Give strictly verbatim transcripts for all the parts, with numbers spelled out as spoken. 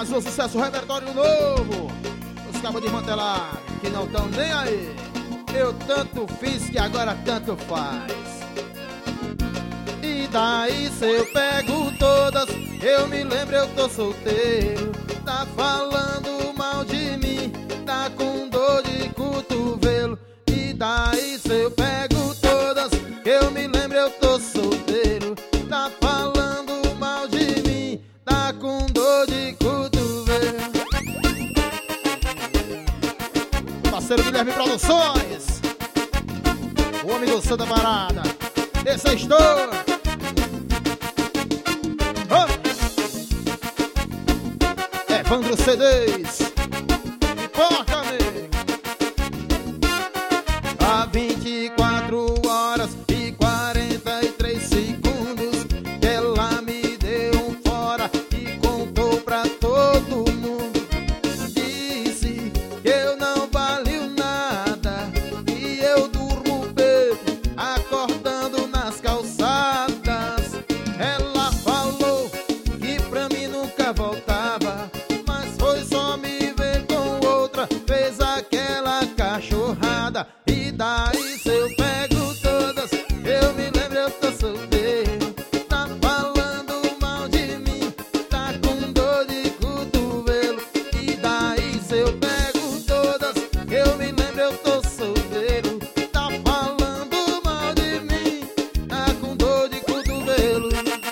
Mais um sucesso, repertório novo. Os cabos desmantelados, que não tão nem aí. Eu tanto fiz que agora tanto faz. E daí se eu pego todas, eu me lembro eu tô solteiro. Tá falando mal de mim, tá com dor de cotovelo. E daí se eu pego todas, eu me lembro eu tô solteiro. Tá falando mal de mim, tá com dor de cotovelo. Parceiro Guilherme Produções, o homem do Santa Parada. Esse é estouro. Evandro C Ds, porca, amigo. Há vinte e quatro horas e quarenta e três segundos que ela me deu um fora e contou pra todo mundo. Disse que eu não valio nada e eu durmo bebo, acordando nas calçadas. Ela falou que pra mim nunca voltava, fez aquela cachorrada. E daí se eu pego todas, eu me lembro eu tô solteiro. Tá falando mal de mim, tá com dor de cotovelo. E daí se eu pego todas, eu me lembro eu tô solteiro. Tá falando mal de mim, tá com dor de cotovelo.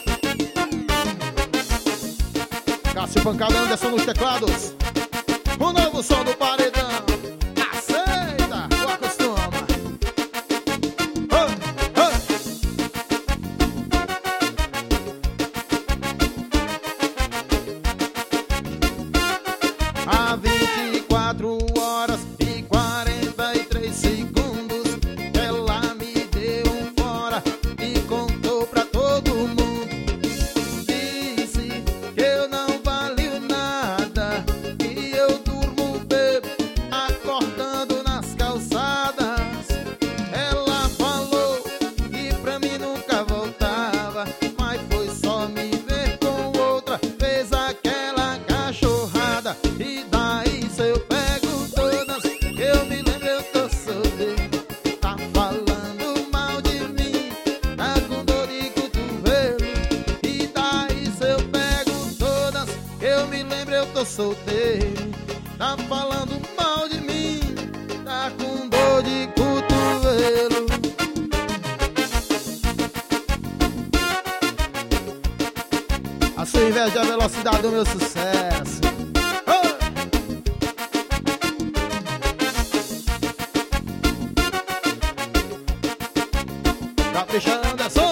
Cássio Pancada, Anderson nos teclados. O novo som do paredão. Aceita ou acostuma? Oh, oh. Há vinte e quatro horas e quarenta e três segundos ela me deu um fora e contou pra todo mundo. Disse que eu não valio nada e eu acordando nas calçadas. Ela falou que pra mim nunca voltava, mas foi só me ver com outra, fez aquela cachorrada. E daí se eu pego todas, eu me lembro eu tô solteiro. Tá falando mal de mim, tá com dor de cotovelo. E daí se eu pego todas, eu me lembro eu tô solteiro. Tá falando mal de mim, tá com dor de cotovelo. A sua inveja é a velocidade do meu sucesso. Oh! Capricha, Anderson.